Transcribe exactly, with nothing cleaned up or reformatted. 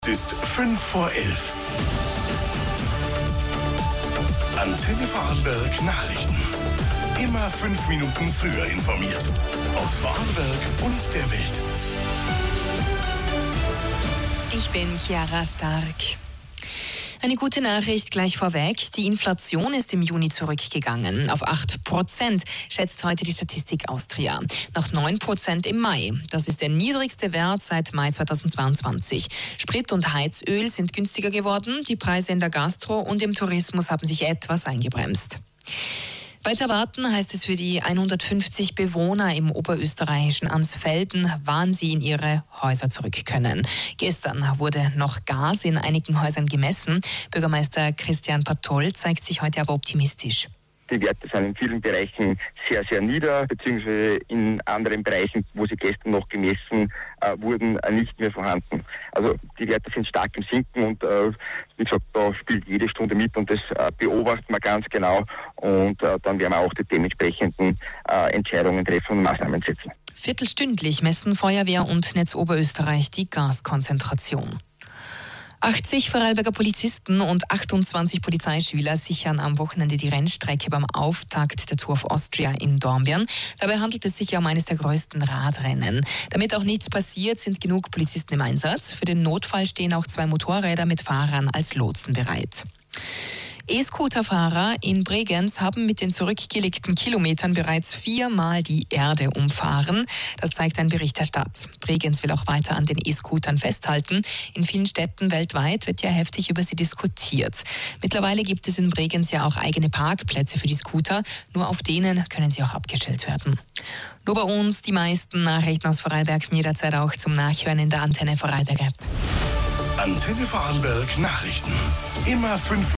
Es ist fünf vor elf. Antenne Vorarlberg Nachrichten. Immer fünf Minuten früher informiert. Aus Vorarlberg und der Welt. Ich bin Chiara Stark. Eine gute Nachricht gleich vorweg. Die Inflation ist im Juni zurückgegangen. Auf acht Prozent schätzt heute die Statistik Austria. Nach neun Prozent im Mai. Das ist der niedrigste Wert seit Mai zweitausendzweiundzwanzig. Sprit und Heizöl sind günstiger geworden. Die Preise in der Gastro und im Tourismus haben sich etwas eingebremst. Weiter warten heißt es für die hundertfünfzig Bewohner im oberösterreichischen Ansfelden, wann sie in ihre Häuser zurück können. Gestern wurde noch Gas in einigen Häusern gemessen. Bürgermeister Christian Patoll zeigt sich heute aber optimistisch. Die Werte sind in vielen Bereichen sehr, sehr nieder, beziehungsweise in anderen Bereichen, wo sie gestern noch gemessen äh, wurden, äh, nicht mehr vorhanden. Also die Werte sind stark im Sinken und äh, wie gesagt, da spielt jede Stunde mit und das äh, beobachten wir ganz genau und äh, dann werden wir auch die dementsprechenden äh, Entscheidungen treffen und Maßnahmen setzen. Viertelstündlich messen Feuerwehr und Netz Oberösterreich die Gaskonzentration. achtzig Vorarlberger Polizisten und achtundzwanzig Polizeischüler sichern am Wochenende die Rennstrecke beim Auftakt der Tour of Austria in Dornbirn. Dabei handelt es sich ja um eines der größten Radrennen. Damit auch nichts passiert, sind genug Polizisten im Einsatz. Für den Notfall stehen auch zwei Motorräder mit Fahrern als Lotsen bereit. E-Scooter-Fahrer in Bregenz haben mit den zurückgelegten Kilometern bereits viermal die Erde umfahren. Das zeigt ein Bericht der Stadt. Bregenz will auch weiter an den E-Scootern festhalten. In vielen Städten weltweit wird ja heftig über sie diskutiert. Mittlerweile gibt es in Bregenz ja auch eigene Parkplätze für die Scooter. Nur auf denen können sie auch abgestellt werden. Nur bei uns die meisten Nachrichten aus Vorarlberg jederzeit auch zum Nachhören in der Antenne Vorarlberg App. Antenne Vorarlberg Nachrichten. Immer fünf